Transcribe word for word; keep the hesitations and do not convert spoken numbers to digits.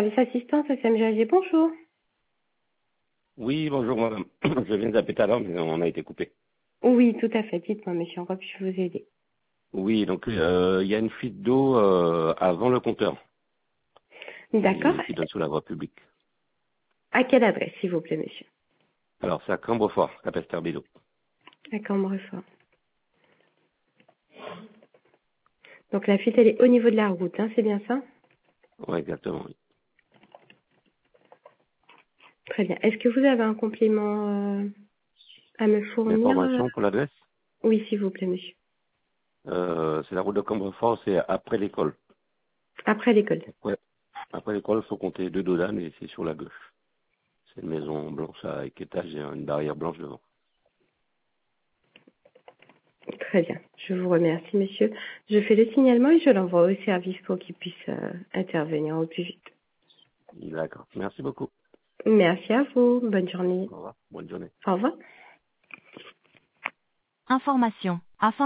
Service assistance S M G A G, bonjour. Oui, bonjour madame. Je viens d'appeler tout à l'heure, mais on a été coupé. Oui, tout à fait. Dites-moi, monsieur, en quoi puis-je vous aider? Oui, donc euh, il y a une fuite d'eau euh, avant le compteur D'accord. qui, qui donne sur la voie publique. À quelle adresse, s'il vous plaît, monsieur? Alors c'est à Cambrefort, à Pesterbédo. À Cambrefort. Donc la fuite, elle est au niveau de la route, hein, c'est bien ça? Oui, exactement. Oui. Très bien. Est-ce que vous avez un complément euh, à me fournir? euh L'information pour l'adresse, Oui, s'il vous plaît, monsieur. euh, c'est la route de Cambrefort, c'est après l'école. Après l'école. Après, après l'école, il faut compter deux dodanes et c'est sur la gauche. C'est une maison blanche avec étage et une barrière blanche devant. Très bien. Je vous remercie, monsieur. Je fais le signalement et je l'envoie au service pour qu'il puisse euh, intervenir au plus vite. D'accord. Merci beaucoup. Merci à vous. Bonne journée. Au revoir. Bonne journée. Au revoir. Information. Afin